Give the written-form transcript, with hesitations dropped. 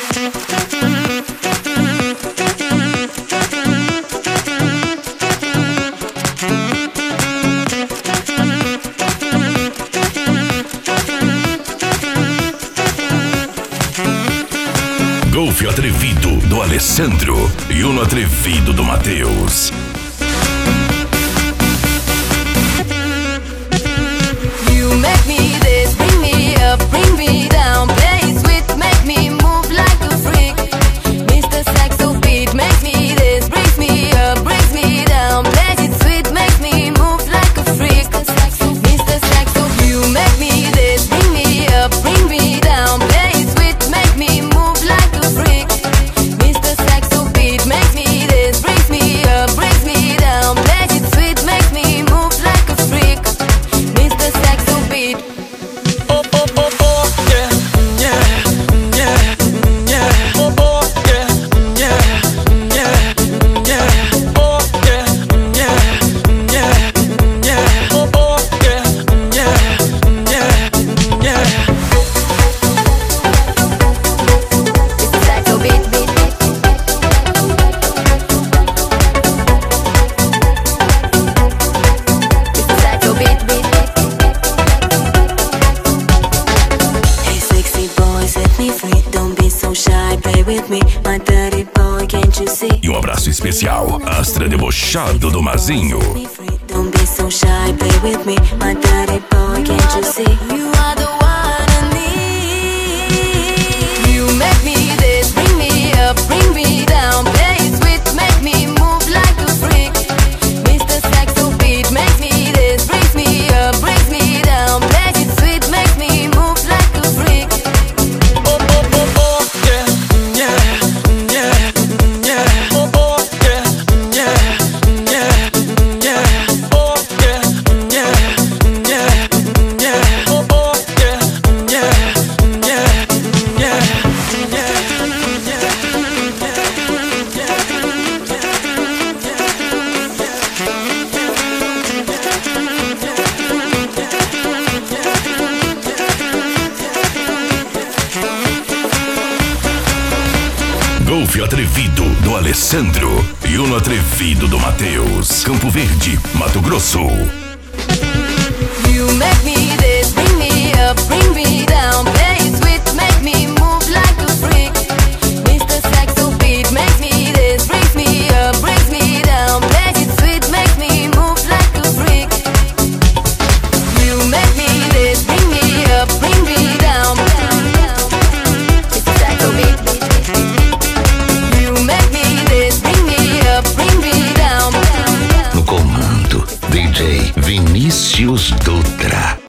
Golfe Atrevido do Alessandro e Uno Atrevido do Matheus. You make me this, bring me up, bring me down, play sweet, make me move like a freak. Mr. Saxo beat, make me this, brings me up, brings me down, play it sweet, make me move like a freak. Mr. Saxo, you make me this, bring me up, bring me down, play it sweet, make me move like a freak. Mr. Saxo beat, makes me this, brings me up, brings me down, play it sweet, make me move like a freak. Mr. Saxo beat. Oh, oh, oh, oh, yeah, yeah, yeah, yeah. Oh, oh, yeah, yeah, yeah, yeah. Oh, yeah, yeah, yeah, yeah. Oh, oh, yeah, yeah, yeah, yeah. Mr. Saxo beat, beat, beat. Mr. Saxo beat, beat, beat. Hey sexy boy, set me free. Don't be so shy, play with me. My dirty boy, can't you see? E um abraço especial, Astra Debochado do Mazinho. Me free. Don't be so shy, play with me. My dirty boy, can't you see? You are the one I need. You make me this, bring me up, bring me down, play it sweet, make me move like a freak. Mr. Saxo beat, makes me this, brings me up, brings me down, play it sweet, makes me move like a freak. Oh, oh, oh, oh, yeah, yeah, yeah, yeah. Oh, oh, yeah, yeah, yeah, yeah. Oh, yeah, yeah, yeah, yeah. Oh, oh, yeah, yeah, yeah, yeah, Golfe Atrevido do Alessandro e Uno Atrevido do Matheus. Campo Verde, Mato Grosso. You make me this, bring me up, bring me down, play it sweet, make me move like a freak. Mr. Saxo beat, makes me this, brings me up, brings me down, play it sweet, makes me move like a freak. You make me this, bring me up, bring me down, Mr. Saxo beat, beat, beat. You make me this, bring me up, bring me down. No comando, DJ Vinícius Dutra.